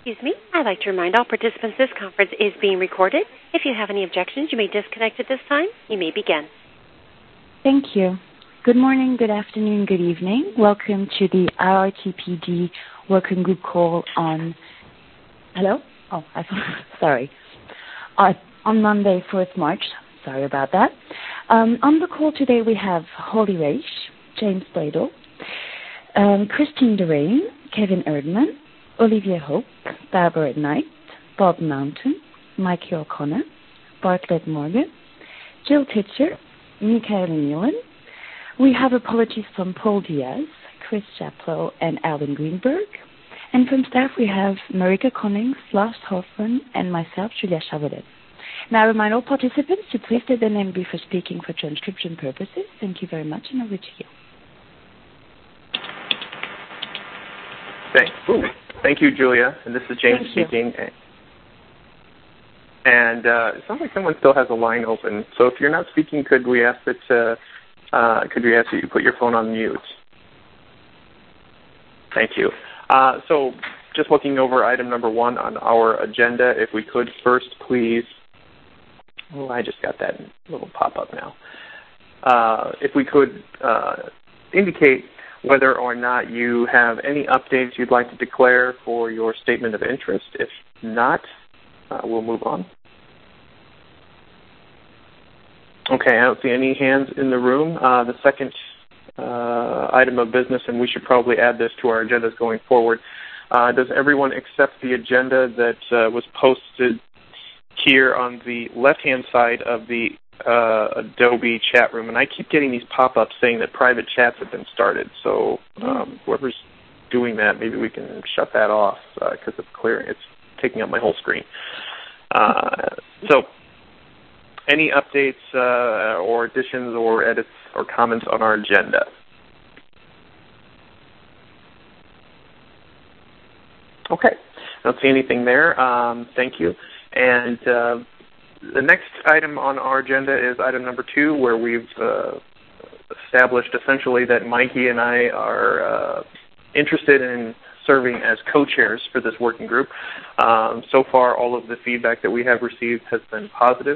Excuse me. I'd like to remind all participants this conference is being recorded. If you have any objections, you may disconnect at this time. You may begin. Thank you. Good morning, good afternoon, good evening. Welcome to the IRTPD Working Group call on... Hello? Oh, sorry. On Monday, 4th March. Sorry about that. On the call today we have Holly Raich, James Bladel, Christine Derain, Kevin Erdman, Olivier Hope, Barbara Knight, Bob Mountain, Mikey O'Connor, Bartlett Morgan, Jill Titcher, Michael Nealon. We have apologies from Paul Diaz, Chris Chaplow, and Alan Greenberg. And from staff we have Marika Connings, Lars Hoffman, and myself, Julia Chavalet. Now I remind all participants to please state their name before speaking for transcription purposes. Thank you very much, and over to you. Thank you, Julia. And this is James speaking. And it sounds like someone still has a line open. So if you're not speaking, could we ask that you put your phone on mute? Thank you. So just looking over item number 1 on our agenda, if we could first please... Oh, I just got that little pop-up now. If we could indicate whether or not you have any updates you'd like to declare for your statement of interest. If not, we'll move on. Okay, I don't see any hands in the room. The second item of business, and we should probably add this to our agendas going forward. Does everyone accept the agenda that was posted here on the left-hand side of the Adobe chat room? And I keep getting these pop-ups saying that private chats have been started. So whoever's doing that, maybe we can shut that off because it's taking up my whole screen. So any updates or additions or edits or comments on our agenda? Okay. I don't see anything there. Thank you. And the next item on our agenda is item number 2, where we've established essentially that Mikey and I are interested in serving as co-chairs for this working group. So far, all of the feedback that we have received has been positive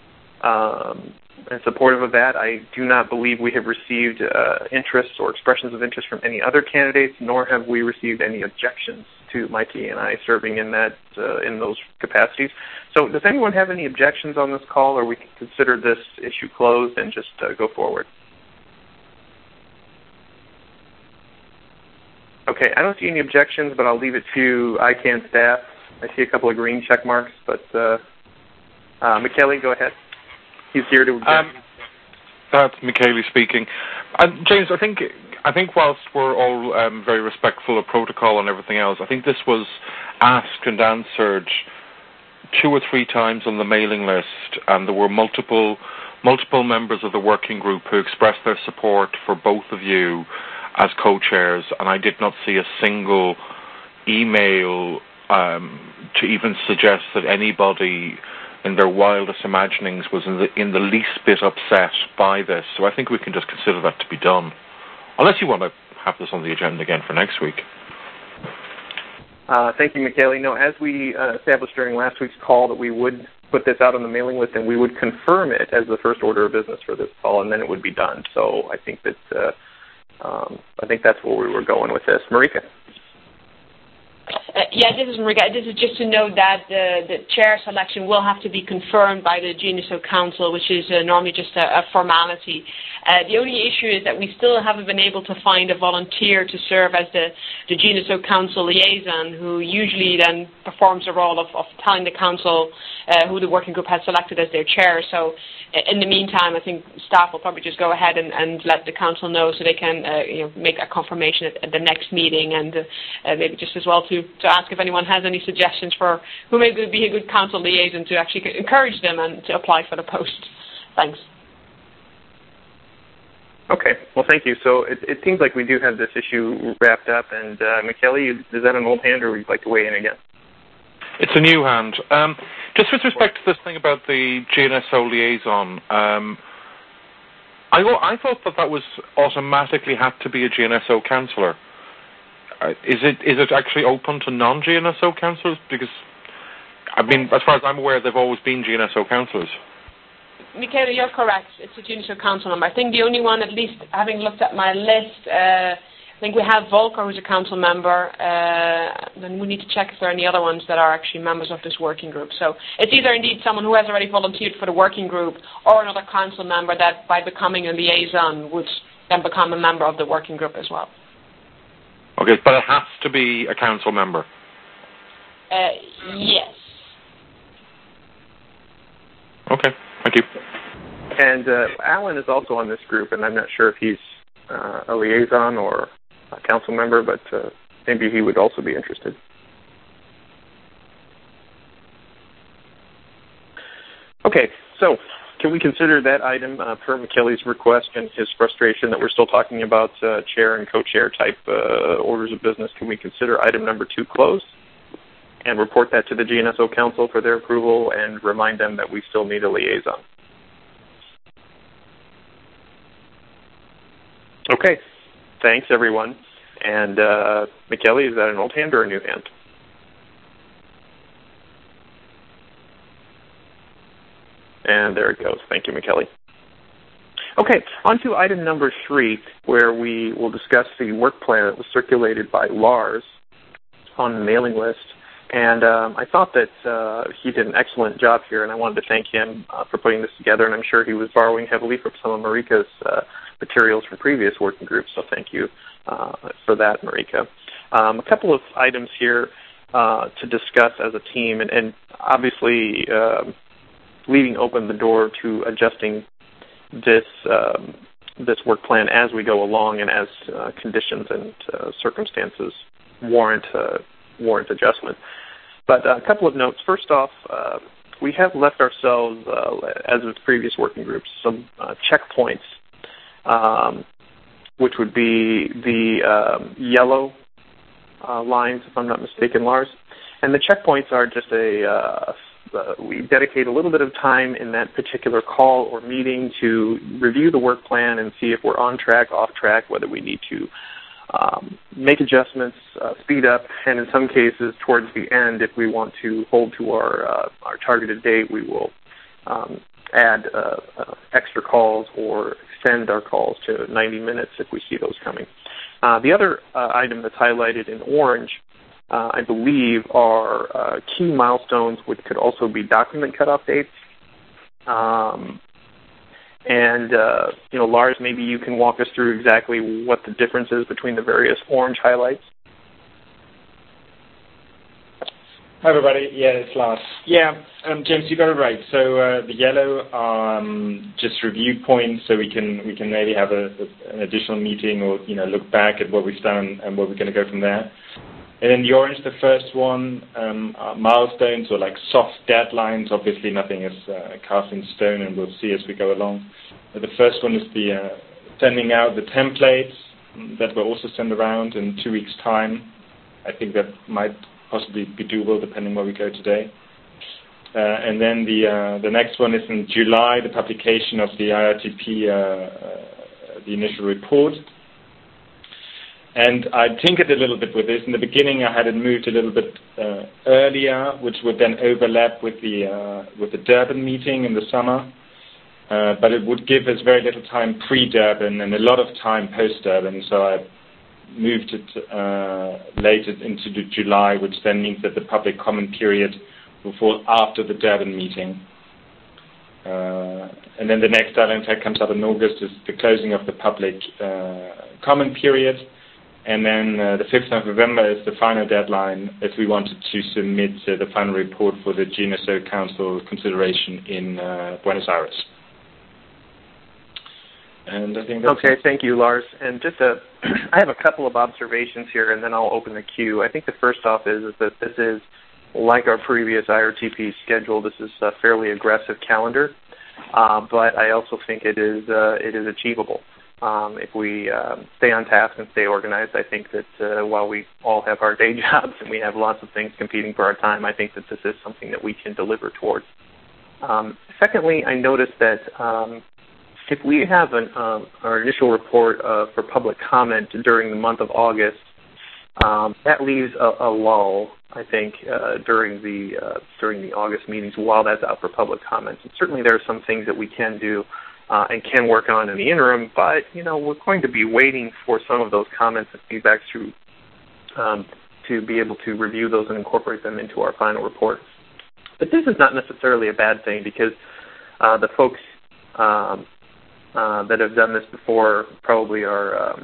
and supportive of that. I do not believe we have received interest or expressions of interest from any other candidates, nor have we received any objections to Mikey and I serving in those capacities. So does anyone have any objections on this call, or we can consider this issue closed and just go forward? Okay, I don't see any objections, but I'll leave it to ICANN staff. I see a couple of green check marks, but Michele, go ahead. He's here to object. That's Michele speaking. James, I think whilst we're all very respectful of protocol and everything else, I think this was asked and answered 2 or 3 times on the mailing list, and there were multiple members of the working group who expressed their support for both of you as co-chairs, and I did not see a single email to even suggest that anybody in their wildest imaginings was in the least bit upset by this. So I think we can just consider that to be done. Unless you want to have this on the agenda again for next week. Thank you, Michele. No, as we established during last week's call, that we would put this out on the mailing list and we would confirm it as the first order of business for this call, and then it would be done. So I think that that's where we were going with this. Marika? This is Marika. This is just to note that the chair selection will have to be confirmed by the GNSO Council, which is normally just a formality. The only issue is that we still haven't been able to find a volunteer to serve as the GNSO Council liaison, who usually then performs the role of telling the Council who the working group has selected as their chair. So in the meantime, I think staff will probably just go ahead and let the Council know so they can make a confirmation at the next meeting, and maybe just as well to ask if anyone has any suggestions for who may be a good Council liaison to actually encourage them and to apply for the post. Thanks. Okay. Well, thank you. So it seems like we do have this issue wrapped up. And Michele, is that an old hand, or would you like to weigh in again? It's a new hand. Just with respect to this thing about the GNSO liaison, I thought that was automatically had to be a GNSO councillor. is it actually open to non-GNSO councillors? Because, I mean, as far as I'm aware, they've always been GNSO councillors. Michaela, you're correct. It's a GNSO council member. I think the only one, at least having looked at my list, I think we have Volker, who's a council member. Then we need to check if there are any other ones that are actually members of this working group. So it's either indeed someone who has already volunteered for the working group or another council member that, by becoming a liaison, would then become a member of the working group as well. Okay, but it has to be a council member? Yes. Okay, thank you. And Alan is also on this group, and I'm not sure if he's a liaison or a council member, but maybe he would also be interested. Okay, so can we consider that item per McKelly's request and his frustration that we're still talking about chair and co-chair type orders of business? Can we consider item number 2 closed and report that to the GNSO Council for their approval and remind them that we still need a liaison? Okay, thanks everyone. And McKelly, is that an old hand or a new hand? And there it goes. Thank you, McKelly. Okay, on to item number 3, where we will discuss the work plan that was circulated by Lars on the mailing list. And I thought that he did an excellent job here, and I wanted to thank him for putting this together. And I'm sure he was borrowing heavily from some of Marika's materials from previous working groups, so thank you for that, Marika. A couple of items here to discuss as a team, and obviously leaving open the door to adjusting this work plan as we go along and as conditions and circumstances warrant adjustment. But a couple of notes. First off, we have left ourselves, as with previous working groups, some checkpoints, which would be the yellow lines, if I'm not mistaken, Lars. And the checkpoints are just we dedicate a little bit of time in that particular call or meeting to review the work plan and see if we're on track, off track, whether we need to make adjustments, speed up, and in some cases, towards the end, if we want to hold to our targeted date, we will add extra calls or extend our calls to 90 minutes if we see those coming. The other item that's highlighted in orange, I believe, are key milestones, which could also be document cutoff dates. Lars, maybe you can walk us through exactly what the difference is between the various orange highlights. Hi, everybody. Yeah, it's Lars. Yeah, James, you got it right. So the yellow are just review points, so we can maybe have an additional meeting or look back at what we've done and where we're going to go from there. And then the orange, the first one, are milestones or like soft deadlines. Obviously, nothing is cast in stone, and we'll see as we go along. But the first one is the sending out the templates that will also send around in 2 weeks' time. I think that might possibly be doable depending where we go today. And then the next one is in July, the publication of the IRTP, the initial report. And I tinkered a little bit with this. In the beginning, I had it moved a little bit earlier, which would then overlap with the Durban meeting in the summer. But it would give us very little time pre-Durban and a lot of time post-Durban. So I moved it later into July, which then means that the public comment period will fall after the Durban meeting. And then the next deadline that comes up in August is the closing of the public comment period. And then the 5th of November is the final deadline if we wanted to submit the final report for the GNSO Council consideration in Buenos Aires. And I think that's okay, thank you, Lars. And I have a couple of observations here, and then I'll open the queue. I think the first off is that this is, like our previous IRTP schedule, this is a fairly aggressive calendar, but I also think it is achievable. If we stay on task and stay organized, I think that while we all have our day jobs and we have lots of things competing for our time, I think that this is something that we can deliver towards. Secondly, I noticed that if we have our initial report for public comment during the month of August, That leaves a lull, I think, during the August meetings while that's out for public comments. And certainly there are some things that we can do and can work on in the interim, but, we're going to be waiting for some of those comments and feedbacks to be able to review those and incorporate them into our final report. But this is not necessarily a bad thing because the folks that have done this before probably are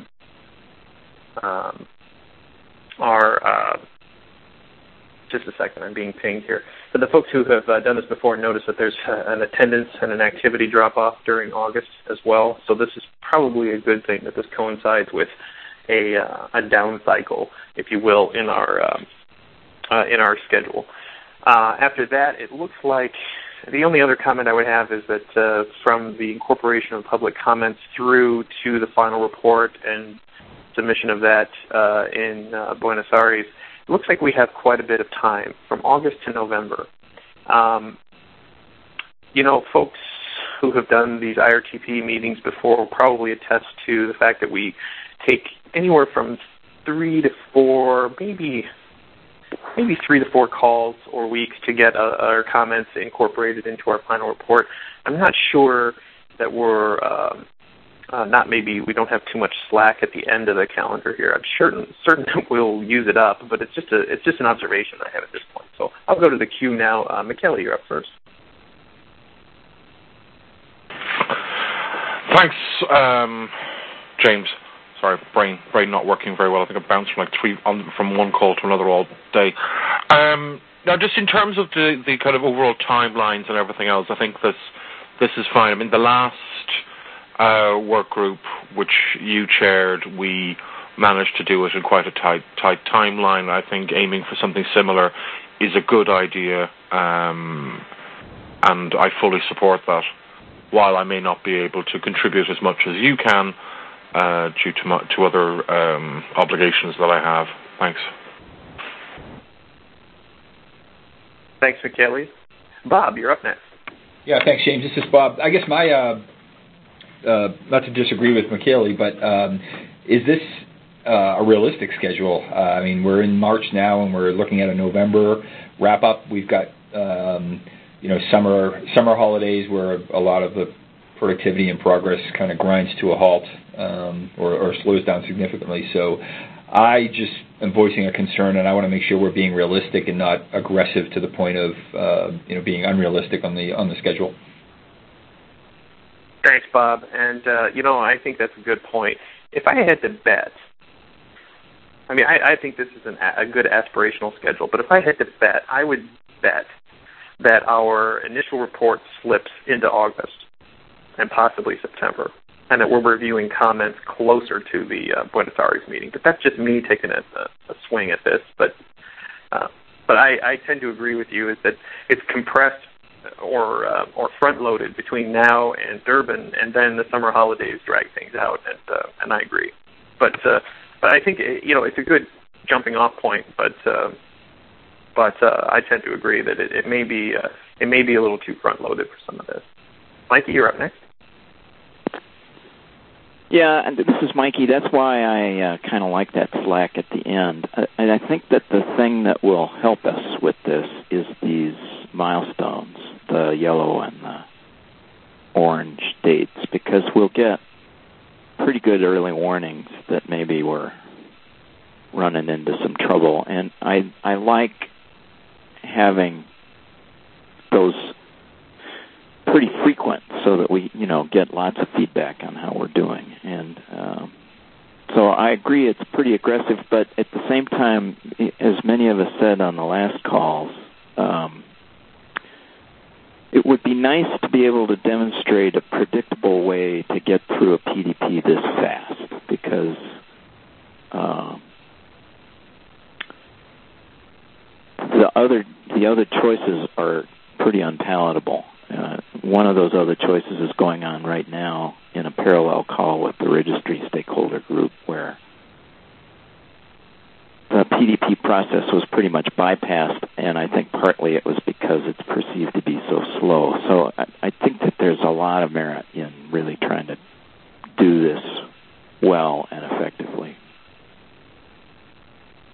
just a second, I'm being pinged here. But the folks who have done this before notice that there's an attendance and an activity drop-off during August as well. So this is probably a good thing that this coincides with a down cycle, if you will, in our schedule. After that, it looks like the only other comment I would have is that from the incorporation of public comments through to the final report and submission of that in Buenos Aires, it looks like we have quite a bit of time from August to November. Folks who have done these IRTP meetings before will probably attest to the fact that we take anywhere from 3 to 4, maybe 3 to 4 calls or weeks to get our comments incorporated into our final report. I'm not sure that we're we don't have too much slack at the end of the calendar here. I'm certain that we'll use it up, but it's just an observation I have at this point. So I'll go to the queue now. Michele, you're up first. Thanks, James. Sorry, brain not working very well. I think I bounced from one call to another all day. Now, just in terms of the kind of overall timelines and everything else, I think this is fine. I mean, the last work group which you chaired, we managed to do it in quite a tight timeline. I think aiming for something similar is a good idea, and I fully support that. While I may not be able to contribute as much as you can due to other obligations that I have. Thanks. Thanks, Michele. Bob, you're up next. Yeah, thanks, James. This is Bob. I guess my, not to disagree with Michele, but is this a realistic schedule? I mean, we're in March now, and we're looking at a November wrap-up. We've got, summer holidays where a lot of the productivity and progress kind of grinds to a halt or slows down significantly. So I just am voicing a concern, and I want to make sure we're being realistic and not aggressive to the point of being unrealistic on the schedule. Thanks, Bob. And I think that's a good point. If I had to bet, I mean, I think this is a good aspirational schedule, but if I had to bet, I would bet that our initial report slips into August and possibly September, and that we're reviewing comments closer to the Buenos Aires meeting. But that's just me taking a swing at this. But I tend to agree with you is that it's compressed or front-loaded between now and Durban, and then the summer holidays drag things out, and I agree. But I think it's a good jumping-off point. But I tend to agree that it may be a little too front-loaded for some of this. Mikey, you're up next. Yeah, and this is Mikey. That's why I kind of like that slack at the end. And I think that the thing that will help us with this is these milestones, the yellow and the orange dates, because we'll get pretty good early warnings that maybe we're running into some trouble. And I like having those pretty frequent so that we, get lots of feedback on how we're doing. And so I agree it's pretty aggressive, but at the same time, as many of us said on the last calls, it would be nice to be able to demonstrate a predictable way to get through a PDP this fast, because the other choices are pretty unpalatable. One of those other choices is going on right now in a parallel call with the registry stakeholder group, where the PDP process was pretty much bypassed, and I think partly it was because it's perceived to be so slow. So I think that there's a lot of merit in really trying to do this well and effectively.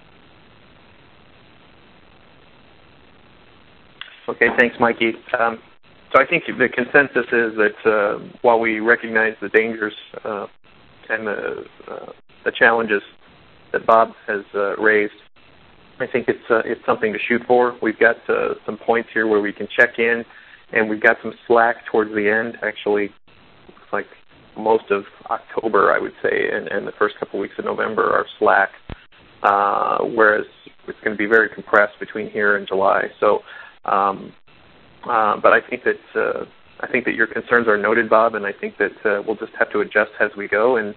Okay, thanks, Mikey. So I think the consensus is that while we recognize the dangers and the challenges that Bob has raised, I think it's something to shoot for. We've got some points here where we can check in, and we've got some slack towards the end. Actually, looks like most of October, I would say, and the first couple weeks of November are slack, whereas it's going to be very compressed between here and July. So, but I think that your concerns are noted, Bob, and I think that we'll just have to adjust as we go. And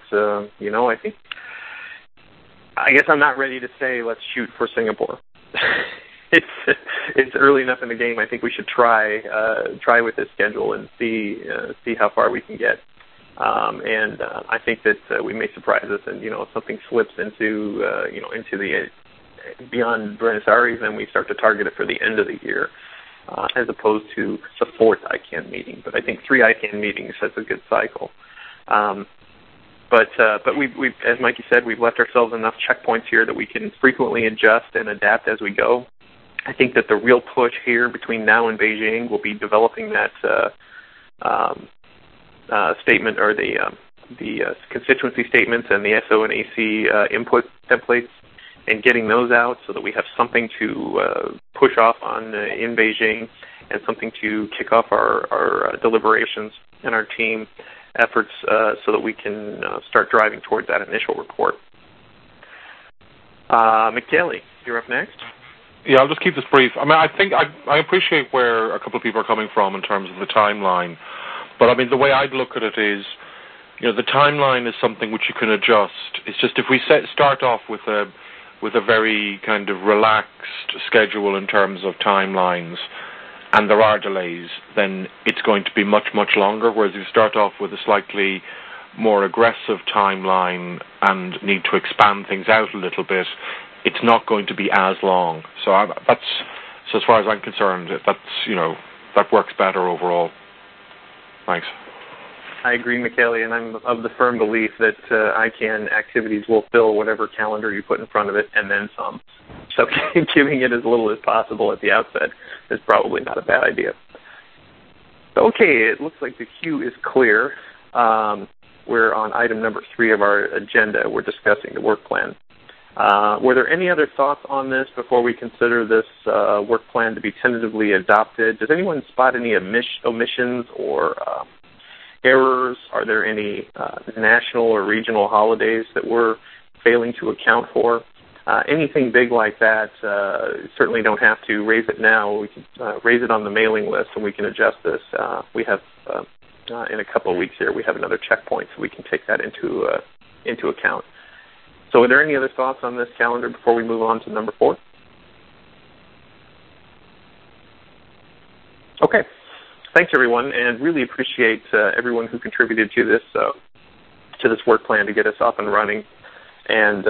I guess I'm not ready to say let's shoot for Singapore. It's early enough in the game. I think we should try with this schedule and see how far we can get. And I think that we may surprise us, and if something slips into the beyond Buenos Aires, then we start to target it for the end of the year, as opposed to the fourth ICANN meeting. But I think 3 ICANN meetings, that's a good cycle. But we've, as Mikey said, we've left ourselves enough checkpoints here that we can frequently adjust and adapt as we go. I think that the real push here between now and Beijing will be developing that statement, or the constituency statements and the SO and AC input templates, and getting those out so that we have something to push off on in Beijing, and something to kick off our deliberations and our team efforts so that we can start driving towards that initial report. Michele, you're up next. Yeah, I'll just keep this brief. I mean, I think I appreciate where a couple of people are coming from in terms of the timeline, but I mean, the way I'd look at it is, the timeline is something which you can adjust. It's just if we start off with a very kind of relaxed schedule in terms of timelines, and there are delays, then it's going to be much, much longer, whereas if you start off with a slightly more aggressive timeline and need to expand things out a little bit, it's not going to be as long. So as far as I'm concerned, that works better overall. Thanks. I agree, Michele, and I'm of the firm belief that ICANN activities will fill whatever calendar you put in front of it, and then some. So giving it as little as possible at the outset is probably not a bad idea. Okay, it looks like the queue is clear. We're on item number 3 of our agenda. We're discussing the work plan. Were there any other thoughts on this before we consider this work plan to be tentatively adopted? Does anyone spot any omissions or errors? Are there any national or regional holidays that we're failing to account for? Anything big like that, certainly don't have to raise it now. We can raise it on the mailing list, and we can adjust this. We have, in a couple of weeks here, we have another checkpoint, so we can take that into account. So are there any other thoughts on this calendar before we move on to number 4? Okay. Thanks, everyone, and really appreciate everyone who contributed to this work plan to get us up and running. And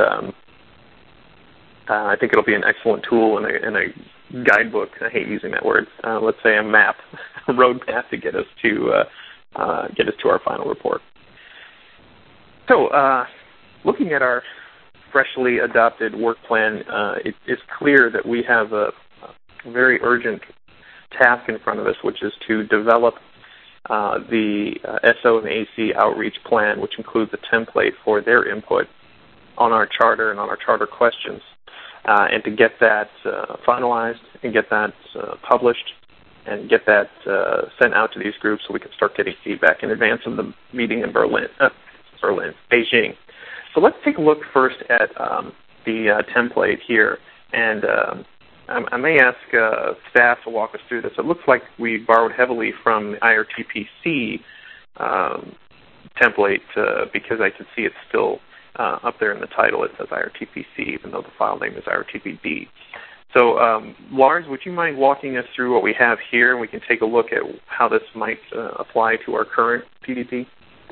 I think it'll be an excellent tool and a guidebook. I hate using that word. Let's say a map, a road map to get us to our final report. So, looking at our freshly adopted work plan, it's clear that we have a very urgent task in front of us, which is to develop the SO and AC outreach plan, which includes a template for their input on our charter and on our charter questions, and to get that finalized and get that published and get that sent out to these groups so we can start getting feedback in advance of the meeting in Beijing. So let's take a look first at the template here, and I may ask staff to walk us through this. It looks like we borrowed heavily from the IRTPC template because I can see it's still up there in the title. It says IRTPC, even though the file name is IRTPD. So, Lars, would you mind walking us through what we have here, and we can take a look at how this might apply to our current PDP?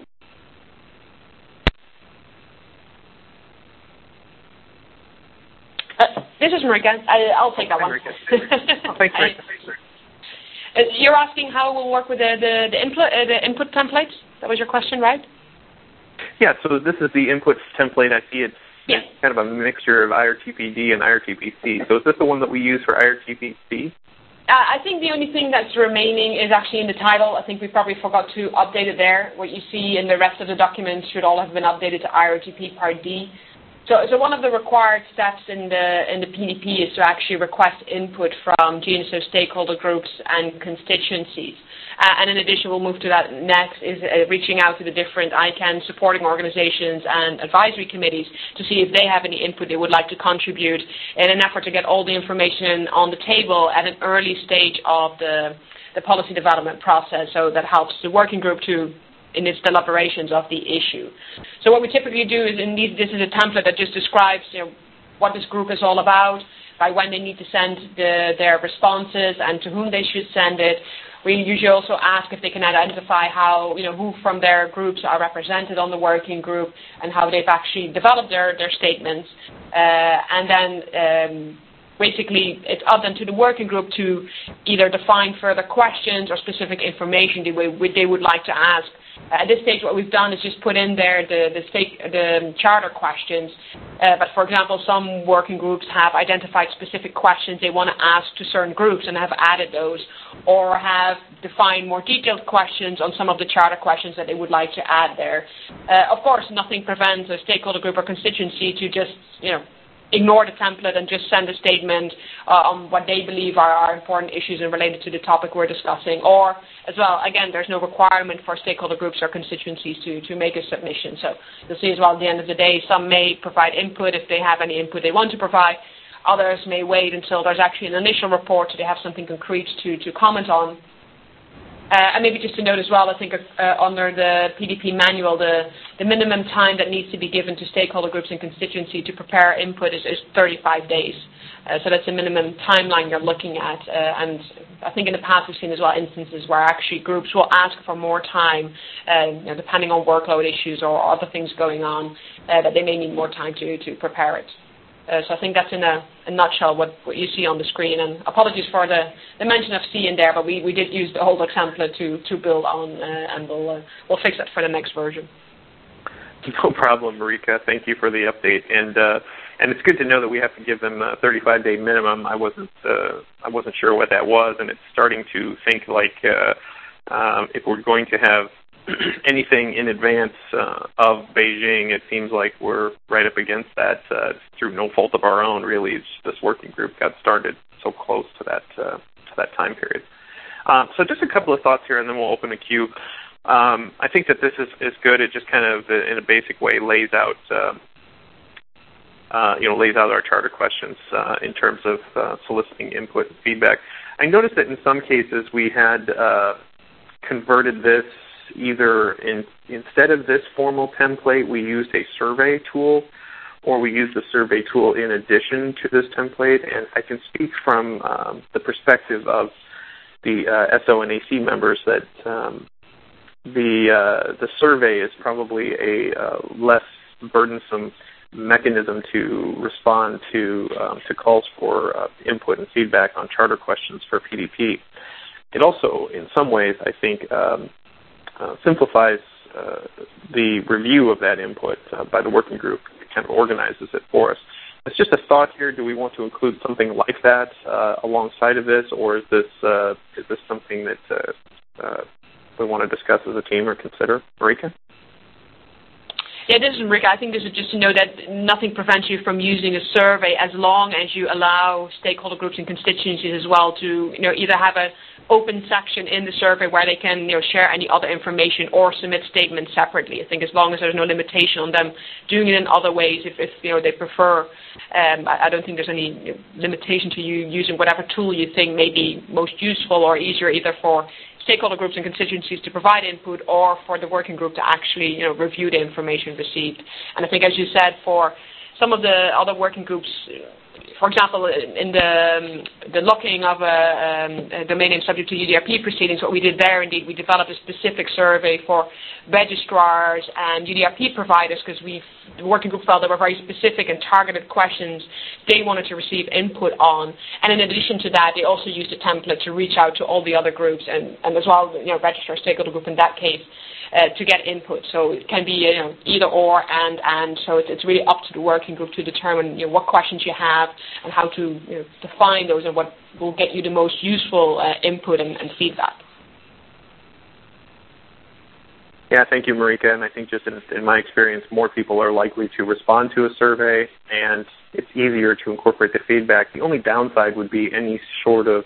This is Marika. I'll take that one. Thanks, Marika. You're asking how we'll work with the input template? That was your question, right? Yeah, so this is the input template. I see it's kind of a mixture of IRTPD and IRTPC. So is this the one that we use for IRTPC? I think the only thing that's remaining is actually in the title. I think we probably forgot to update it there. What you see in the rest of the documents should all have been updated to IRGP Part D. So one of the required steps in the PDP is to actually request input from GNSO stakeholder groups and constituencies. And in addition, we'll move to that next, is reaching out to the different ICANN supporting organizations and advisory committees to see if they have any input they would like to contribute in an effort to get all the information on the table at an early stage of the policy development process. So that helps the working group in its deliberations of the issue. So what we typically do is, this is a template that just describes what this group is all about, by when they need to send their responses and to whom they should send it. We usually also ask if they can identify who from their groups are represented on the working group and how they've actually developed their statements. And then basically, it's up then to the working group to either define further questions or specific information they would like to ask. At this stage, what we've done is just put in there the charter questions. But for example, some working groups have identified specific questions they want to ask to certain groups and have added those, or have defined more detailed questions on some of the charter questions that they would like to add there. Of course, nothing prevents a stakeholder group or constituency to just, ignore the template and just send a statement on what they believe are important issues and related to the topic we're discussing. Or, as well, again, there's no requirement for stakeholder groups or constituencies to make a submission. So you'll see as well at the end of the day, some may provide input if they have any input they want to provide. Others may wait until there's actually an initial report so they have something concrete to comment on. And maybe just to note as well, I think under the PDP manual, the minimum time that needs to be given to stakeholder groups and constituency to prepare input is 35 days. So that's the minimum timeline you're looking at. And I think in the past we've seen as well instances where actually groups will ask for more time, depending on workload issues or other things going on, that they may need more time to prepare it. So I think that's in a nutshell what you see on the screen. And apologies for the mention of C in there, but we did use the whole template to build on, and we'll fix that for the next version. No problem, Marika. Thank you for the update. And it's good to know that we have to give them a 35-day minimum. I wasn't sure what that was, and it's starting to think like if we're going to have anything in advance of Beijing, it seems like we're right up against that through no fault of our own, really. It's this working group got started so close to that time period. So just a couple of thoughts here, and then we'll open the queue. I think that this is good. It just kind of, in a basic way, lays out our charter questions in terms of soliciting input and feedback. I noticed that in some cases we had converted this either instead of this formal template, we used a survey tool, or we used the survey tool in addition to this template. And I can speak from the perspective of the SO and AC members that the survey is probably a less burdensome mechanism to respond to calls for input and feedback on charter questions for PDP. It also, in some ways, I think, simplifies the review of that input by the working group. It kind of organizes it for us. It's just a thought here. Do we want to include something like that alongside of this, or is this something that we want to discuss as a team or consider? Marika? Yeah, this is Marika. I think this is just to know that nothing prevents you from using a survey as long as you allow stakeholder groups and constituencies as well to either have an open section in the survey where they can share any other information or submit statements separately. I think as long as there's no limitation on them doing it in other ways, if they prefer, I don't think there's any limitation to you using whatever tool you think may be most useful or easier either for stakeholder groups and constituencies to provide input or for the working group to actually review the information received. And I think, as you said, for some of the other working groups, for example, in the locking of a domain name subject to UDRP proceedings, what we did there, indeed, we developed a specific survey for registrars and UDRP providers because the working group felt there were very specific and targeted questions they wanted to receive input on. And in addition to that, they also used a template to reach out to all the other groups and as well, registrar stakeholder group in that case, to get input. So it can be either or and so it's really up to the working group to determine what questions you have and how to define those and what will get you the most useful input and feedback. Yeah, thank you, Marika. And I think just in my experience, more people are likely to respond to a survey, and it's easier to incorporate the feedback. The only downside would be any sort of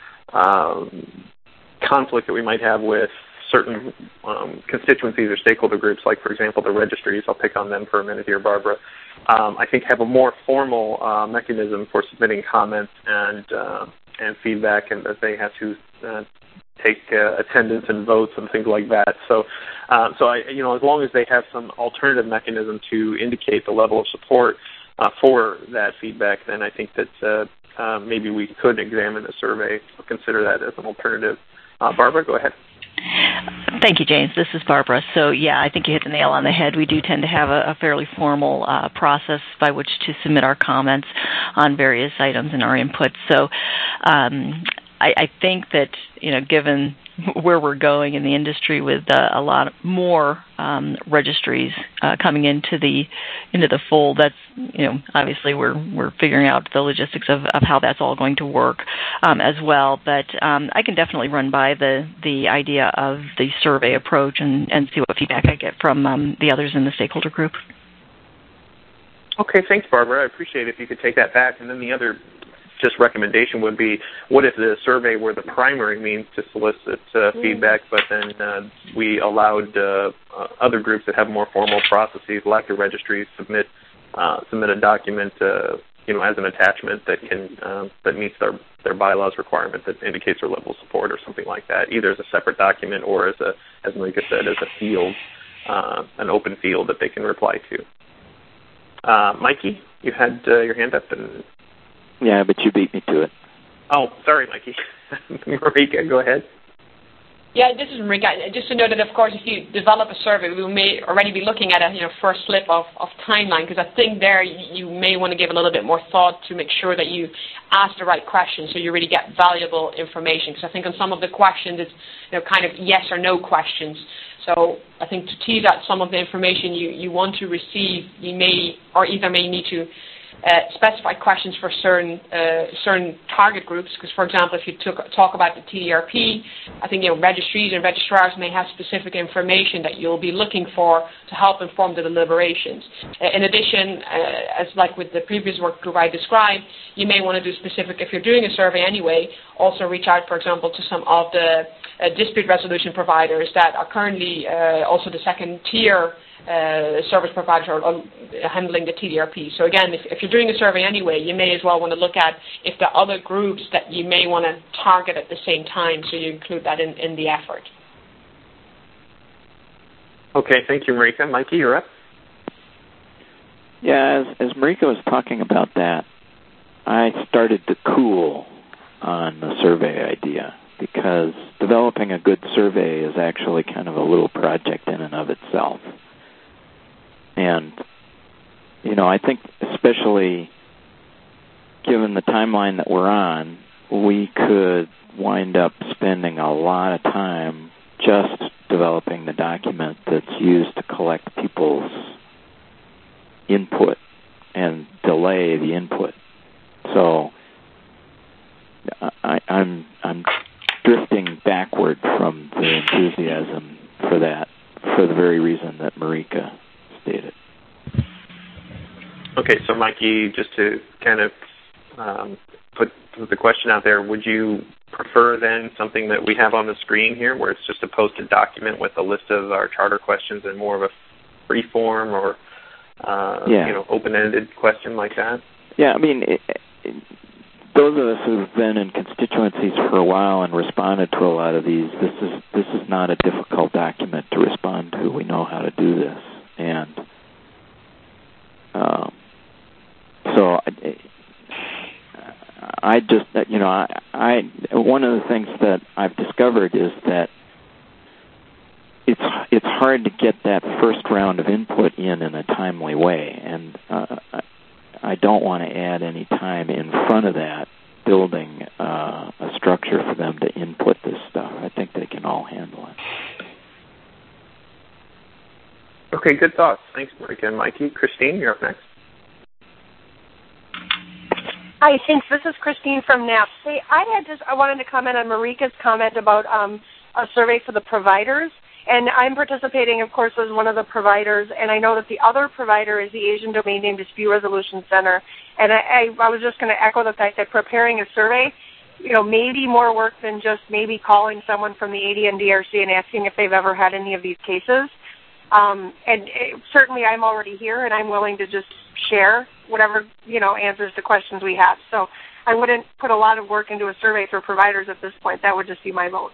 conflict that we might have with certain constituencies or stakeholder groups, like, for example, the registries. I'll pick on them for a minute here, Barbara. I think have a more formal mechanism for submitting comments and feedback, and that they have to take attendance and votes and things like that. So as long as they have some alternative mechanism to indicate the level of support for that feedback, then I think that maybe we could examine the survey or consider that as an alternative. Barbara, go ahead. Thank you, James. This is Barbara. So, yeah, I think you hit the nail on the head. We do tend to have a fairly formal process by which to submit our comments on various items in our input. So I think that, given where we're going in the industry with a lot more registries coming into the fold, that's, obviously we're figuring out the logistics of how that's all going to work as well. But I can definitely run by the idea of the survey approach and see what feedback I get from the others in the stakeholder group. Okay, thanks, Barbara. I appreciate it if you could take that back. And then the other just recommendation would be, what if the survey were the primary means to solicit feedback, but then we allowed other groups that have more formal processes, like the registries, submit a document, as an attachment that that meets their bylaws requirement that indicates their level of support or something like that, either as a separate document or as Marika said, as a field, an open field that they can reply to. Mikey, you had your hand up and. Yeah, but you beat me to it. Oh, sorry, Mikey. Marika, go ahead. Yeah, this is Marika. Just to note that, of course, if you develop a survey, we may already be looking at a first slip of timeline, because I think there you may want to give a little bit more thought to make sure that you ask the right questions so you really get valuable information. Because I think on some of the questions it's kind of yes or no questions. So I think to tease out some of the information you want to receive, you may need to specify questions for certain target groups, because, for example, if you talk about the TDRP, I think registries and registrars may have specific information that you'll be looking for to help inform the deliberations. In addition, as like with the previous work group I described, you may want to do specific, if you're doing a survey anyway, also reach out, for example, to some of the dispute resolution providers that are currently also the second tier service providers are handling the TDRP. So again, if you're doing a survey anyway, you may as well want to look at if there are other groups that you may want to target at the same time, so you include that in the effort. Okay, thank you, Marika. Mikey, you're up. Yeah, as Marika was talking about that, I started to cool on the survey idea, because developing a good survey is actually kind of a little project in and of itself. And, I think especially given the timeline that we're on, we could wind up spending a lot of time just developing the document that's used to collect people's input and delay the input. So I'm drifting backward from the enthusiasm for that, for the very reason that Marika stated. Okay, so Mikey, just to kind of put the question out there, would you prefer then something that we have on the screen here, where it's just a posted document with a list of our charter questions and more of a free form or open-ended question like that? Yeah, I mean, those of us who've been in constituencies for a while and responded to a lot of these, this is not a difficult document to respond to. We know how to do this, and so I just, one of the things that I've discovered is that it's hard to get that first round of input in a timely way, and I don't want to add any time in front of that, building a structure for them to input this stuff. I think they can all handle it. Okay, good thoughts. Thanks, Marika and Mikey. Christine, you're up next. Hi, thanks. This is Christine from NAP. I wanted to comment on Marika's comment about a survey for the providers. And I'm participating, of course, as one of the providers, and I know that the other provider is the Asian Domain Name Dispute Resolution Center. And I was just going to echo the fact that preparing a survey, maybe more work than just maybe calling someone from the ADN-DRC and asking if they've ever had any of these cases. Certainly I'm already here, and I'm willing to just share whatever, answers to questions we have. So I wouldn't put a lot of work into a survey for providers at this point. That would just be my vote.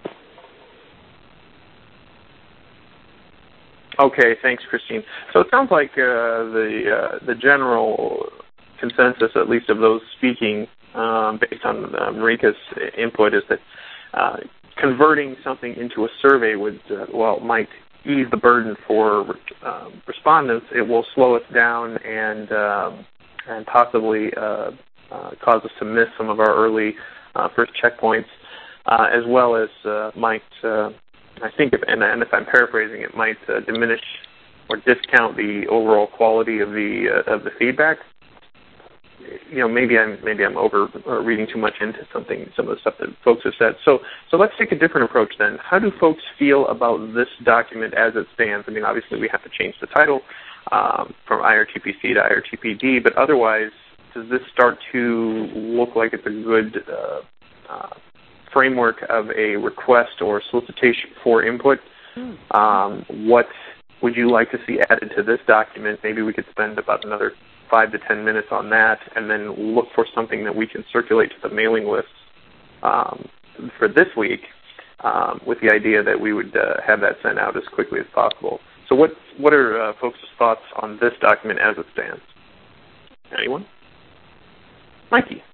Okay, thanks, Christine. So it sounds like the general consensus, at least of those speaking, based on Marika's input, is that converting something into a survey might ease the burden for respondents. It will slow us down and possibly cause us to miss some of our early first checkpoints, as well as might. I think, if I'm paraphrasing, it might diminish or discount the overall quality of the feedback. Maybe I'm over reading too much into some of the stuff that folks have said. So let's take a different approach then. How do folks feel about this document as it stands? I mean, obviously we have to change the title from IRTPC to IRTPD, but otherwise, does this start to look like it's a good framework of a request or solicitation for input? What would you like to see added to this document? Maybe we could spend about another 5 to 10 minutes on that, and then look for something that we can circulate to the mailing list for this week, with the idea that we would have that sent out as quickly as possible. So what are folks' thoughts on this document as it stands? Anyone? Mikey.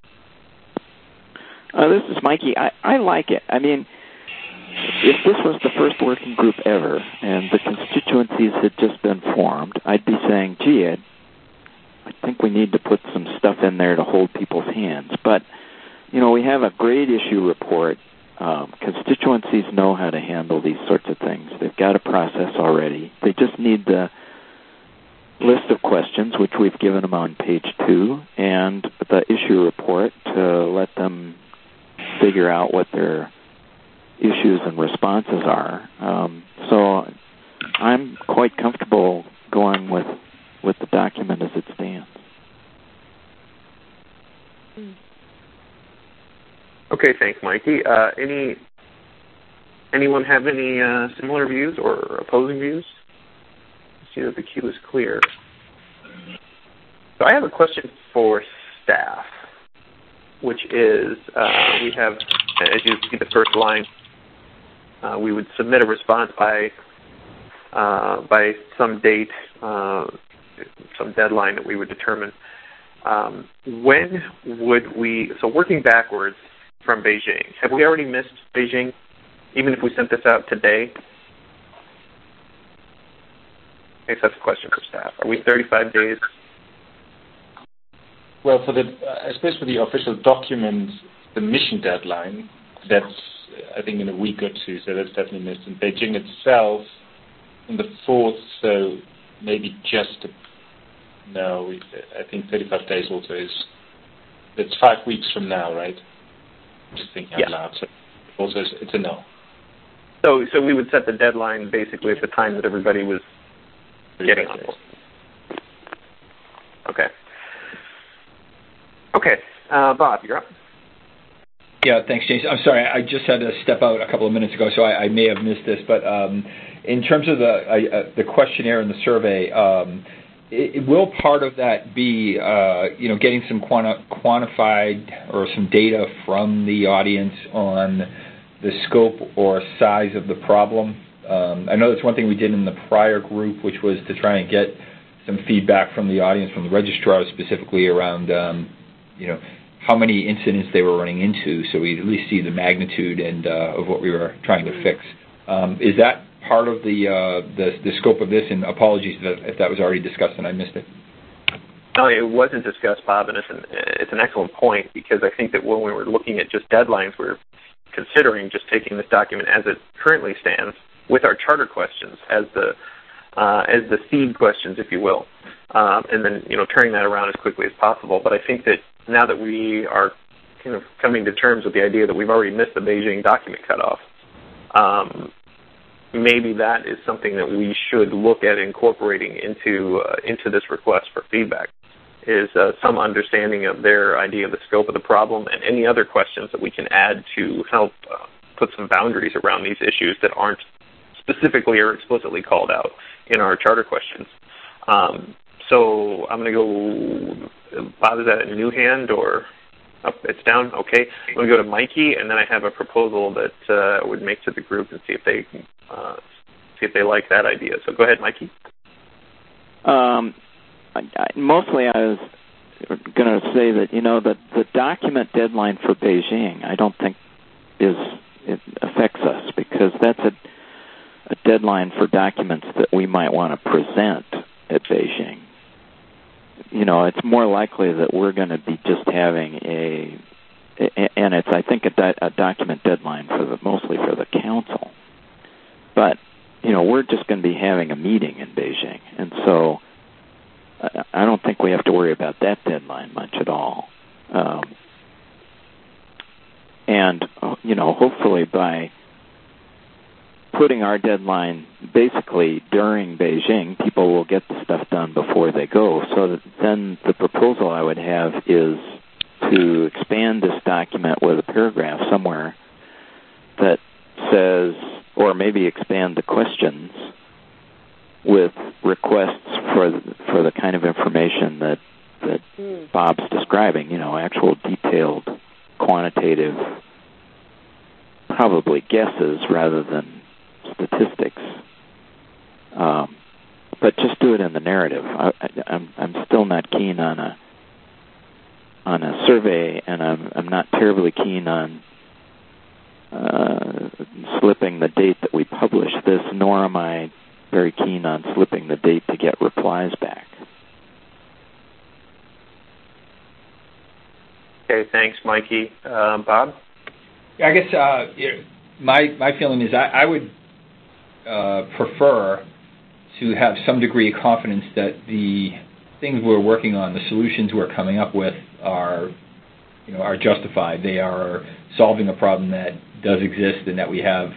This is Mikey. I like it. I mean, if this was the first working group ever and the constituencies had just been formed, I'd be saying, gee, I think we need to put some stuff in there to hold people's hands. But, we have a great issue report. Constituencies know how to handle these sorts of things. They've got a process already. They just need the list of questions, which we've given them on page 2, and the issue report to let them figure out what their issues and responses are. So I'm quite comfortable going with the document as it stands. Okay, thanks, Mikey. Anyone have any similar views or opposing views? I see that the queue is clear. So I have a question for staff, which is we have, as you see the first line, we would submit a response by some date, some deadline that we would determine. When would we, so working backwards from Beijing, have we already missed Beijing, even if we sent this out today? I guess that's a question for staff. Are we 35 days? Well, I suppose for the official document, the mission deadline, that's, I think, in a week or two, so that's definitely missed. In Beijing itself, on the 4th, so maybe I think 35 days also is, it's 5 weeks from now, right? Just thinking out loud. So also it's a no. So we would set the deadline basically at the time that everybody was getting on board. Okay. Bob, you're up. Yeah, thanks, James. I'm sorry, I just had to step out a couple of minutes ago, so I may have missed this. But in terms of the questionnaire and the survey, will part of that be, getting some quantified or some data from the audience on the scope or size of the problem? I know that's one thing we did in the prior group, which was to try and get some feedback from the audience, from the registrar specifically around, how many incidents they were running into, so we at least see the magnitude and of what we were trying to fix. Is that part of the scope of this? And apologies if that was already discussed and I missed it. No, it wasn't discussed, Bob, and it's an excellent point, because I think that when we were looking at just deadlines, we were considering just taking this document as it currently stands with our charter questions as the seed questions, if you will, and then turning that around as quickly as possible. But I think that now that we are kind of coming to terms with the idea that we've already missed the Beijing document cutoff, maybe that is something that we should look at incorporating into this request for feedback, is some understanding of their idea of the scope of the problem and any other questions that we can add to help put some boundaries around these issues that aren't specifically or explicitly called out in our charter questions. So I'm going to go, Bob, is that a new hand or up? It's down? Okay. I'm going to go to Mikey, and then I have a proposal that I would make to the group and see if they like that idea. So go ahead, Mikey. Mostly I was going to say that, the document deadline for Beijing, I don't think it affects us, because that's a deadline for documents that we might want to present at Beijing. It's more likely that we're going to be just having and it's, I think, a document deadline mostly for the council. But, we're just going to be having a meeting in Beijing, and so I don't think we have to worry about that deadline much at all. And, hopefully by putting our deadline basically during Beijing, people will get the stuff done before they go. So then the proposal I would have is to expand this document with a paragraph somewhere that says, or maybe expand the questions with requests for the kind of information that Bob's describing, actual detailed, quantitative, probably guesses rather than statistics. But just do it in the narrative. I'm still not keen on a survey, and I'm not terribly keen on slipping the date that we publish this, nor am I very keen on slipping the date to get replies back. Okay, thanks, Mikey. Bob? I guess my feeling is I would prefer to have some degree of confidence that the things we're working on, the solutions we're coming up with are justified. They are solving a problem that does exist, and that we have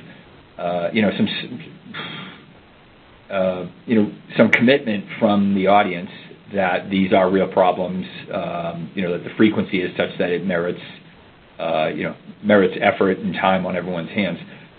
some commitment from the audience that these are real problems, that the frequency is such that it merits effort and time on everyone's hands.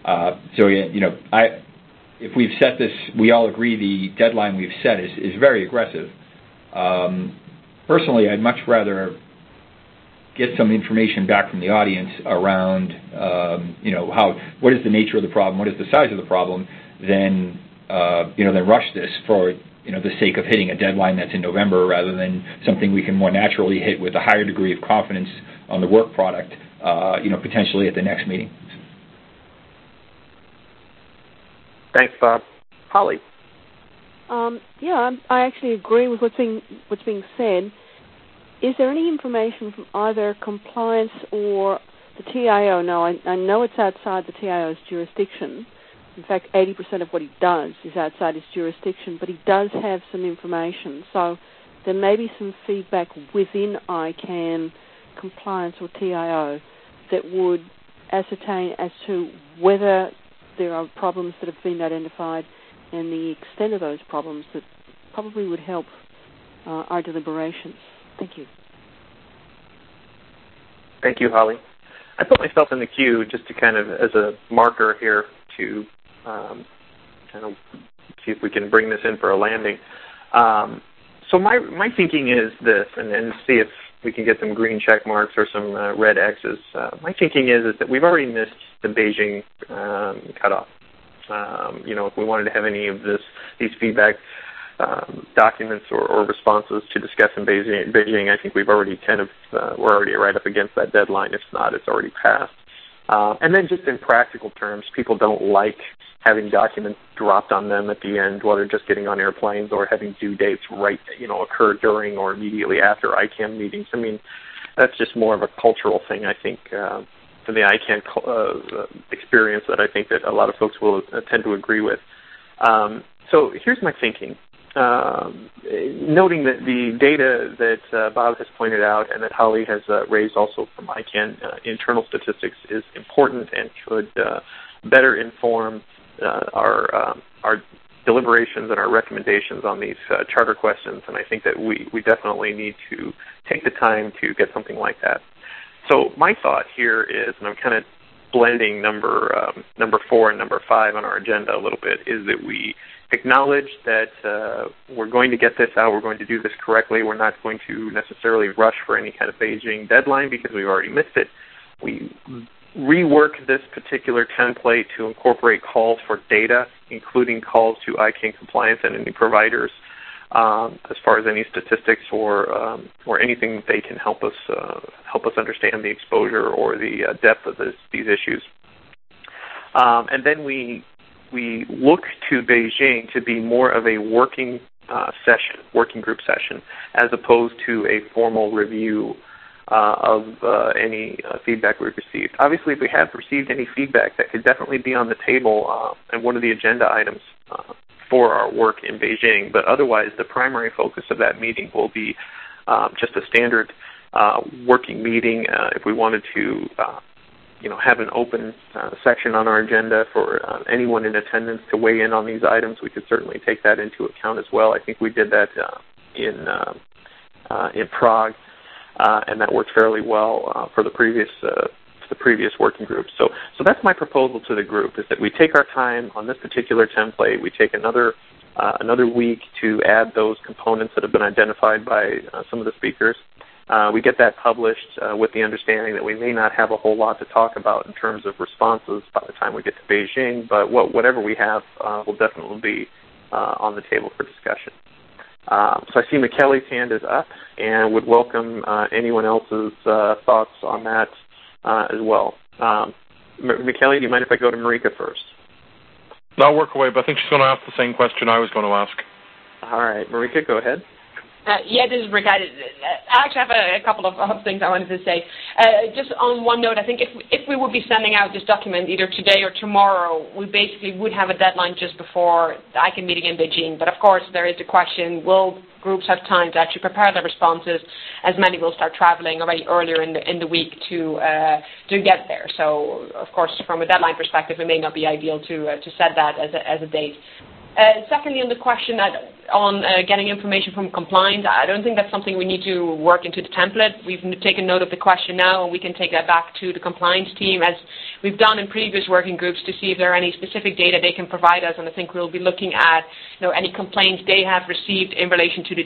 If we've set this, we all agree the deadline we've set is very aggressive. Personally, I'd much rather get some information back from the audience around, what is the nature of the problem, what is the size of the problem, than rush this for the sake of hitting a deadline that's in November, rather than something we can more naturally hit with a higher degree of confidence on the work product, potentially at the next meeting. Thanks, Bob. Holly? I actually agree with what's being said. Is there any information from either compliance or the TIO? No, I know it's outside the TIO's jurisdiction. In fact, 80% of what he does is outside his jurisdiction, but he does have some information. So there may be some feedback within ICANN, compliance, or TIO that would ascertain as to whether there are problems that have been identified and the extent of those problems that probably would help our deliberations. Thank you. Thank you, Holly. I put myself in the queue just to kind of, as a marker here, to kind of see if we can bring this in for a landing. So my thinking is this, and see if we can get some green check marks or some red X's. My thinking is that we've already missed the Beijing cutoff. If we wanted to have any of these feedback documents or responses to discuss in Beijing, I think we've already we're already right up against that deadline. If not, it's already passed. And then just in practical terms, people don't like having documents dropped on them at the end while they're just getting on airplanes, or having due dates occur during or immediately after ICANN meetings. I mean, that's just more of a cultural thing, I think, for the ICANN experience, that I think that a lot of folks will tend to agree with. So here's my thinking. noting that the data that Bob has pointed out and that Holly has raised also from ICANN, internal statistics is important and should better inform our deliberations and our recommendations on these charter questions, and I think that we definitely need to take the time to get something like that. So my thought here is, and I'm kind of blending number 4 and number 5 on our agenda a little bit, is that we acknowledge that we're going to get this out, we're going to do this correctly, we're not going to necessarily rush for any kind of Beijing deadline because we've already missed it. We rework this particular template to incorporate calls for data, including calls to ICANN compliance and any providers, as far as any statistics or anything that they can help us understand the exposure or the depth of these issues. And then we look to Beijing to be more of a working group session, as opposed to a formal review of any feedback we've received. Obviously, if we have received any feedback, that could definitely be on the table and one of the agenda items for our work in Beijing. But otherwise, the primary focus of that meeting will be just a standard working meeting. If we wanted to, have an open section on our agenda for anyone in attendance to weigh in on these items, we could certainly take that into account as well. I think we did that in Prague. And that worked fairly well for the previous working group. So that's my proposal to the group, is that we take our time on this particular template. We take another week to add those components that have been identified by some of the speakers. We get that published with the understanding that we may not have a whole lot to talk about in terms of responses by the time we get to Beijing, but whatever we have will definitely be on the table for discussion. So I see McKelly's hand is up, and would welcome anyone else's thoughts on that as well. McKelly, do you mind if I go to Marika first? I'll work away, but I think she's going to ask the same question I was going to ask. All right, Marika, go ahead. This is Rick. I actually have a couple of things I wanted to say. Just on one note, I think if we would be sending out this document either today or tomorrow, we basically would have a deadline just before the ICANN meeting in Beijing. But of course, there is the question, will groups have time to actually prepare their responses, as many will start traveling already earlier in the week to get there. So, of course, from a deadline perspective, it may not be ideal to set that as a date. Secondly, on the question on getting information from compliance, I don't think that's something we need to work into the template. We've taken note of the question now, and we can take that back to the compliance team, as we've done in previous working groups, to see if there are any specific data they can provide us. And I think we'll be looking at any complaints they have received in relation to the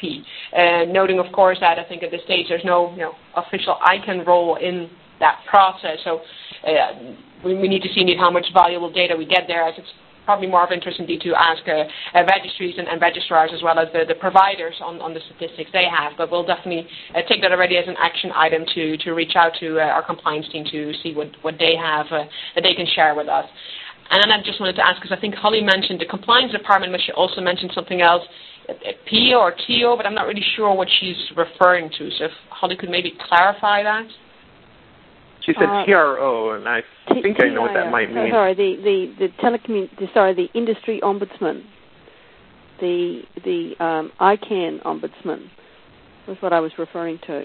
TDRP. Noting, of course, that I think at this stage there's no official ICANN role in that process. So we need to see how much valuable data we get there, as it's probably more of interest indeed to ask registries and registrars, as well as the providers on the statistics they have. But we'll definitely take that already as an action item to reach out to our compliance team to see what they have that they can share with us. And then I just wanted to ask, because I think Holly mentioned the compliance department, but she also mentioned something else, PO or TO, but I'm not really sure what she's referring to. So if Holly could maybe clarify that. She said TRO, and I think I know what that might mean. Sorry, the industry ombudsman, the ICANN ombudsman was what I was referring to.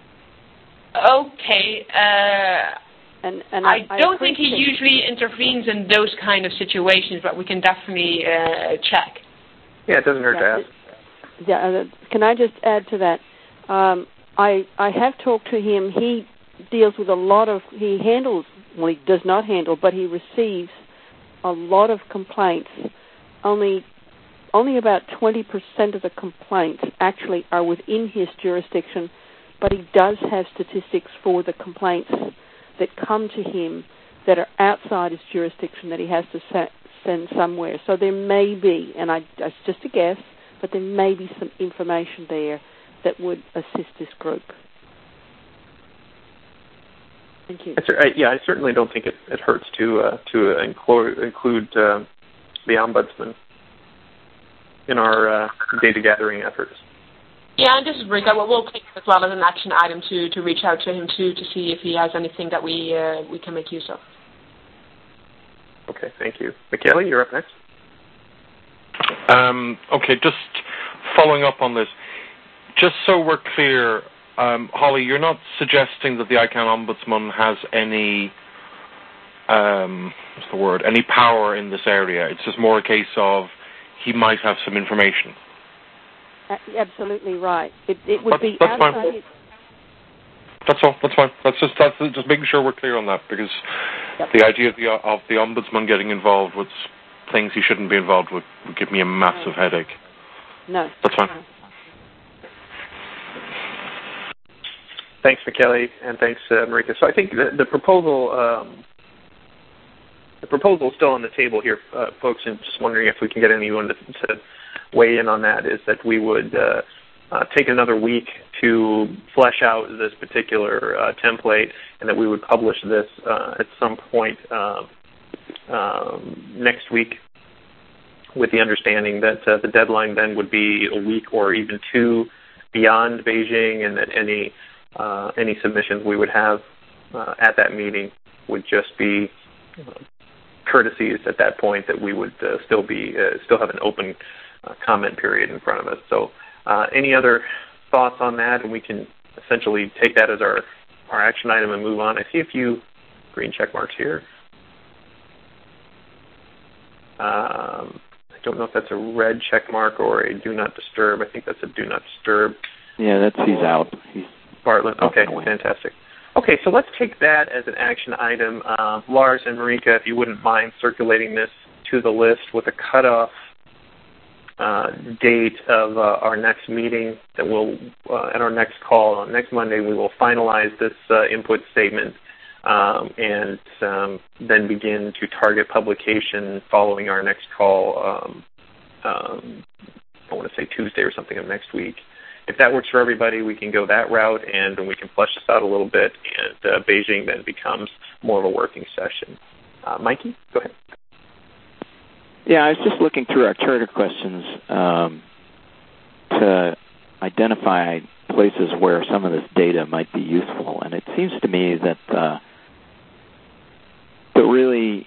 Okay. And I don't think he usually intervenes in those kind of situations, but we can definitely check. Yeah, it doesn't hurt to ask. Yeah, can I just add to that? I have talked to him. He deals with he does not handle, but he receives a lot of complaints. Only about 20% of the complaints actually are within his jurisdiction, but he does have statistics for the complaints that come to him that are outside his jurisdiction that he has to send somewhere. So there may be, and it's just a guess, but there may be some information there that would assist this group. Thank you. I certainly don't think it hurts to include the ombudsman in our data gathering efforts. Yeah, and this is Rick. We'll take it as well as an action item to reach out to him to see if he has anything that we can make use of. Okay, thank you. McKelly, you're up next. Okay, just following up on this, just so we're clear, Holly, you're not suggesting that the ICANN Ombudsman has any, any power in this area. It's just more a case of he might have some information. Absolutely right. It would be that's outside. fine. That's all. That's fine. That's just making sure we're clear on that, because the idea of the Ombudsman getting involved with things he shouldn't be involved with would give me a massive headache. No. That's fine. Thanks, Michele, and thanks, Marika. So I think the proposal is still on the table here, folks, and just wondering if we can get anyone to weigh in on that, is that we would take another week to flesh out this particular template, and that we would publish this at some point next week, with the understanding that the deadline then would be a week or even two beyond Beijing, and that any submissions we would have at that meeting would just be courtesies at that point, that we would still have an open comment period in front of us. So any other thoughts on that? And we can essentially take that as our action item and move on. I see a few green check marks here. I don't know if that's a red check mark or a do not disturb. I think that's a do not disturb. Yeah, he's out. He's Bartlett. Okay, fantastic. Okay, so let's take that as an action item. Lars and Marika, if you wouldn't mind circulating this to the list with a cutoff date of our next meeting, that we'll, at our next call on next Monday, we will finalize this input statement and then begin to target publication following our next call, I want to say Tuesday or something of next week. If that works for everybody, we can go that route, and then we can flesh this out a little bit, and Beijing then becomes more of a working session. Mikey, go ahead. Yeah, I was just looking through our charter questions to identify places where some of this data might be useful, and it seems to me that the really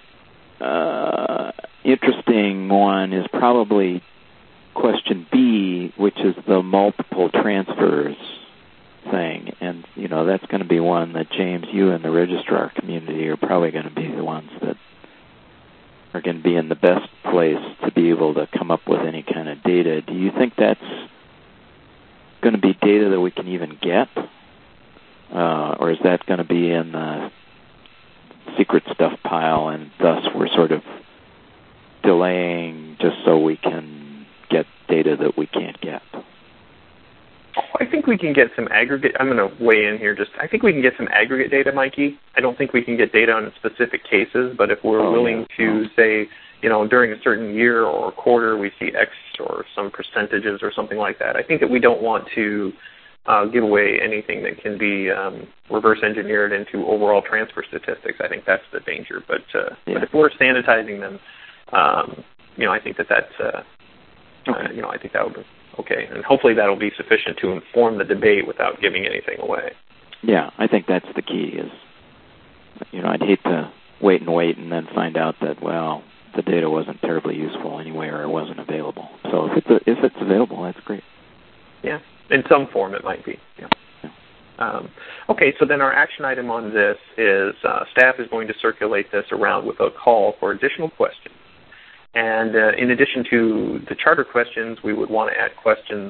interesting one is probably question B, which is the multiple transfers thing. And, that's going to be one that, James, you and the registrar community are probably going to be the ones that are going to be in the best place to be able to come up with any kind of data. Do you think that's going to be data that we can even get? Or is that going to be in the secret stuff pile, and thus we're sort of delaying just so we can get data that we can't get? I think we can get some aggregate. I'm going to weigh in here. I think we can get some aggregate data, Mikey. I don't think we can get data on specific cases, but if we're willing to say, during a certain year or quarter we see X or some percentages or something like that, I think that we don't want to give away anything that can be reverse engineered into overall transfer statistics. I think that's the danger. But if we're sanitizing them, I think that's I think that would be okay, and hopefully that will be sufficient to inform the debate without giving anything away. Yeah, I think that's the key. Is I'd hate to wait and then find out that the data wasn't terribly useful anyway, or it wasn't available. So if it's available, that's great. Yeah, in some form it might be. Yeah. Okay, so then our action item on this is staff is going to circulate this around with a call for additional questions. And in addition to the charter questions, we would want to add questions,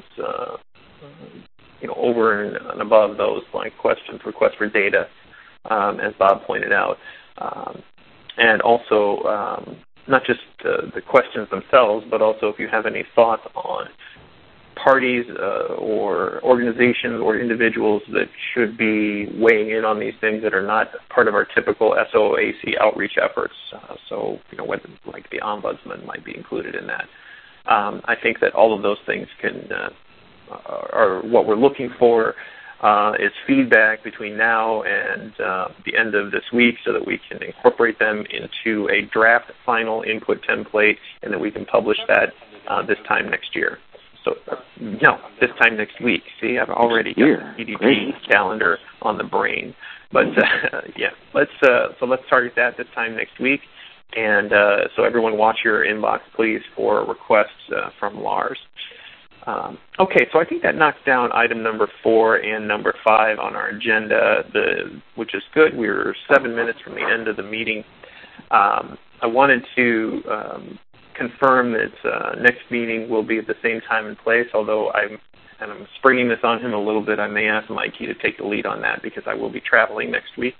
over and above those, like questions, requests for data, as Bob pointed out, and also not just the questions themselves, but also if you have any thoughts on parties or organizations or individuals that should be weighing in on these things that are not part of our typical SOAC outreach efforts. Whether like the Ombudsman might be included in that. I think that all of those things are what we're looking for is feedback between now and the end of this week, so that we can incorporate them into a draft final input template, and that we can publish that this time next year. So, this time next week. See, I've already got the EDP calendar on the brain. But let's target that this time next week. And so everyone watch your inbox, please, for requests from Lars. Okay, so I think that knocks down item number 4 and number 5 on our agenda, which is good. We're 7 minutes from the end of the meeting. I wanted to confirm that next meeting will be at the same time and place, although I'm springing this on him a little bit. I may ask Mikey to take the lead on that because I will be traveling next week.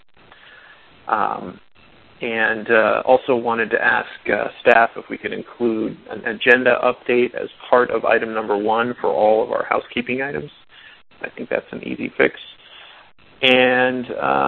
And also wanted to ask staff if we could include an agenda update as part of item number 1 for all of our housekeeping items. I think that's an easy fix. And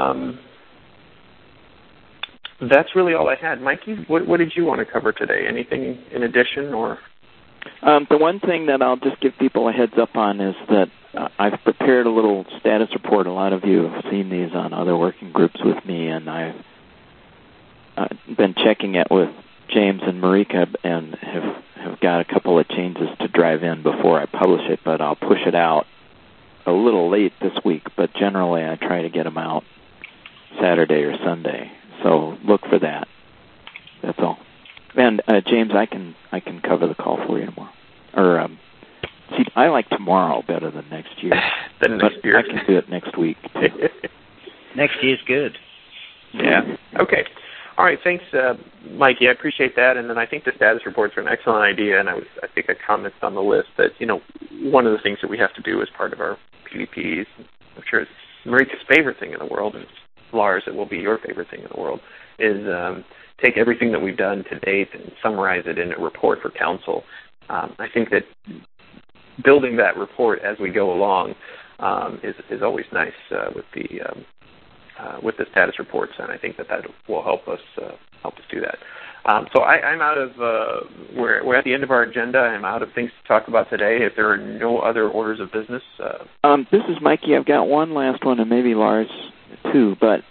that's really all I had. Mikey, what did you want to cover today? Anything in addition, or? The one thing that I'll just give people a heads up on is that I've prepared a little status report. A lot of you have seen these on other working groups with me, and I've been checking it with James and Marika and have got a couple of changes to drive in before I publish it, but I'll push it out a little late this week, but generally I try to get them out Saturday or Sunday. So look for that. That's all. And James, I can cover the call for you tomorrow. Or see, I like tomorrow better than next year. Next year. I can do it next week too. Next year's good. Yeah. Okay. All right. Thanks, Mikey. I appreciate that. And then I think the status reports are an excellent idea. And I think I commented on the list that one of the things that we have to do as part of our PDPs, I'm sure it's Marika's favorite thing in the world, and Lars, it will be your favorite thing in the world, is take everything that we've done to date and summarize it in a report for council. I think that building that report as we go along is always nice with the status reports, and I think that will help us do that. So I'm out of. We're at the end of our agenda. I'm out of things to talk about today. If there are no other orders of business, this is Mikey. I've got one last one, and maybe Lars too. But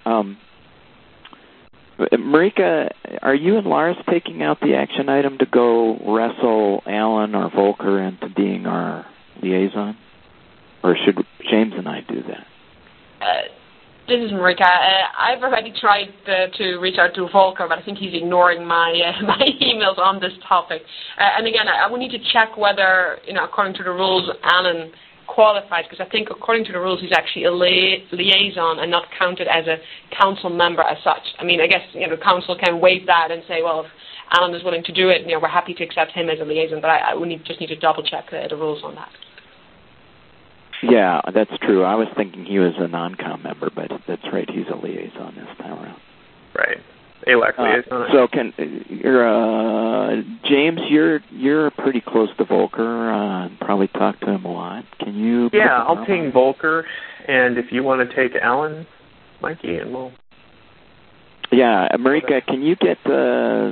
Marika, are you and Lars taking out the action item to go wrestle Alan or Volker into being our liaison? Or should James and I do that? This is Marika. I've already tried to reach out to Volker, but I think he's ignoring my emails on this topic. And again, I will need to check whether, according to the rules, Alan qualifies, because I think according to the rules he's actually a liaison and not counted as a council member as such. I mean, I guess the council can waive that and say, well, if Alan is willing to do it, we're happy to accept him as a liaison, but I would just need to double check the rules on that. Yeah, that's true. I was thinking he was a non-com member, but that's right, he's a liaison this time around. Right. ALAC liaison. So James, you're pretty close to Volker and probably talk to him a lot. Can you? Yeah, I'll ping Volker, and if you want to take Alan, Mikey, and we'll. Yeah, Marika, can you get the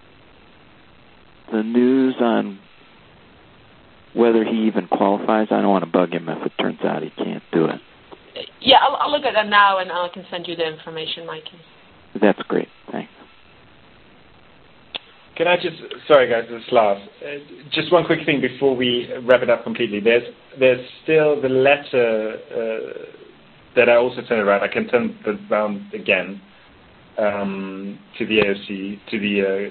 news on whether he even qualifies? I don't want to bug him if it turns out he can't do it. Yeah, I'll look at that now, and I can send you the information, Mikey. That's great. Thanks. Can I just, sorry guys, this is Lars. Just one quick thing before we wrap it up completely. There's still the letter that I also sent around. I can send it around again to the AOC, to the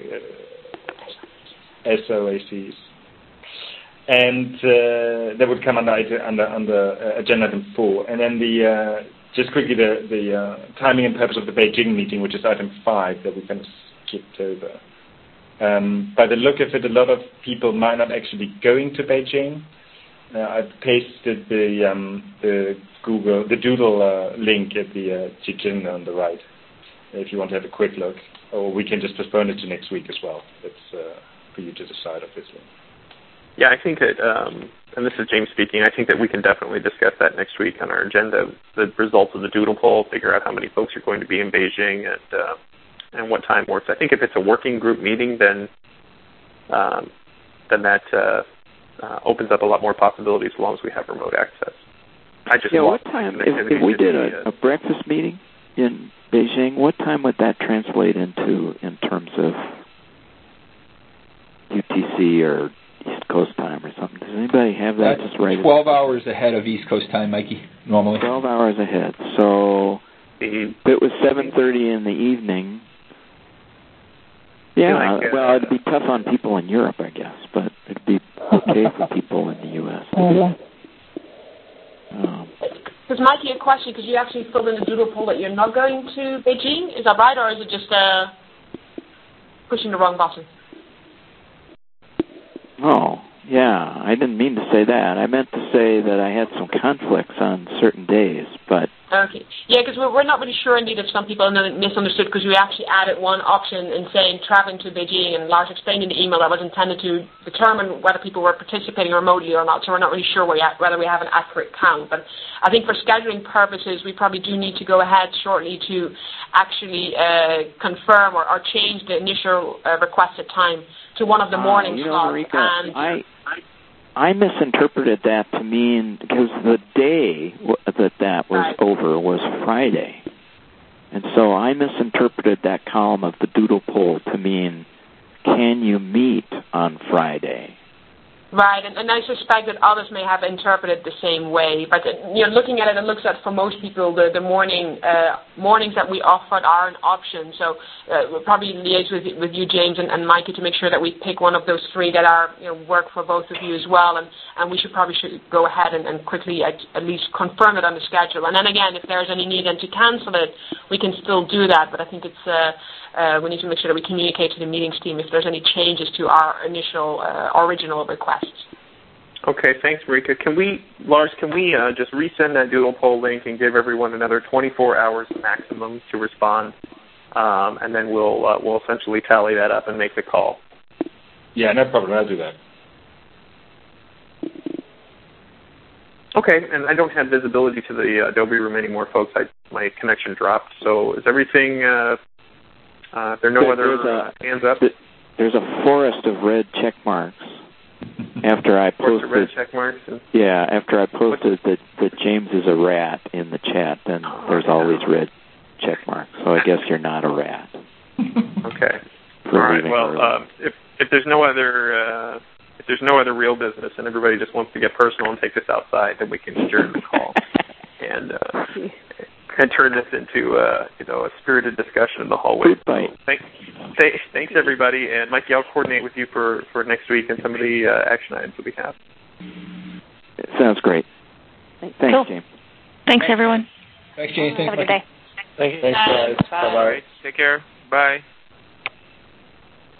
SOACs. And that would come under agenda item 4. And then just quickly the timing and purpose of the Beijing meeting, which is item 5 that we kind of skipped over. By the look of it, a lot of people might not actually be going to Beijing. I've pasted the Doodle link at the Jijin on the right, if you want to have a quick look. Or we can just postpone it to next week as well. It's for you to decide, obviously. Yeah, I think that, and this is James speaking, I think that we can definitely discuss that next week on our agenda, the results of the Doodle poll, figure out how many folks are going to be in Beijing and what time works. I think if it's a working group meeting, then that opens up a lot more possibilities as long as we have remote access. What time, if we did a breakfast meeting in Beijing, what time would that translate into in terms of UTC or East Coast time or something? Does anybody have that? Just right. 12 hours ahead of East Coast time, Mikey, normally. 12 hours ahead. So if it was 7:30 in the evening, Yeah, well, it'd be tough on people in Europe, I guess, but it'd be okay for people in the U.S. Because Mikey, a question, because you actually filled in the doodle poll that you're not going to Beijing. Is that right, or is it just pushing the wrong button? Oh, yeah, I didn't mean to say that. I meant to say that I had some conflicts on certain days, but... Okay. Yeah, because we're not really sure, indeed, if some people misunderstood, because we actually added one option in saying traveling to Beijing, and Lars explained in the email that was intended to determine whether people were participating remotely or not, so we're not really sure whether we have an accurate count. But I think for scheduling purposes, we probably do need to go ahead shortly to actually confirm or change the initial requested time to one of the morning slots. Marika, I misinterpreted that to mean, because the day that was over was Friday. And so I misinterpreted that column of the doodle poll to mean, can you meet on Friday? Right, and I suspect that others may have interpreted the same way. But looking at it, it looks like for most people the mornings that we offered are an option. So we'll probably liaise with you, James, and Mikey, to make sure that we pick one of those three that are work for both of you as well. And we should go ahead and quickly at least confirm it on the schedule. And then again, if there's any need then to cancel it, we can still do that. But I think it's we need to make sure that we communicate to the meetings team if there's any changes to our initial original request. Okay, thanks, Marika. Lars, can we just resend that doodle poll link and give everyone another 24 hours maximum to respond, and then we'll essentially tally that up and make the call. Yeah, no problem. I'll do that. Okay, and I don't have visibility to the Adobe room anymore, folks. My connection dropped. So is everything? If there are no other hands up. There's a forest of red check marks. After I posted, red check marks. After I posted that James is a rat in the chat, then there's always red check marks. So I guess you're not a rat. Okay. All right. Well, if there's no other real business and everybody just wants to get personal and take this outside, then we can adjourn the call and turn this into a spirited discussion in the hallway. So thanks everybody, and Mikey, I'll coordinate with you for next week and some of the action items that we have. Sounds great. Thanks, cool. James. Thanks, everyone. Thanks, James. Have a good day. Thanks, guys. Bye-bye. Take care. Bye.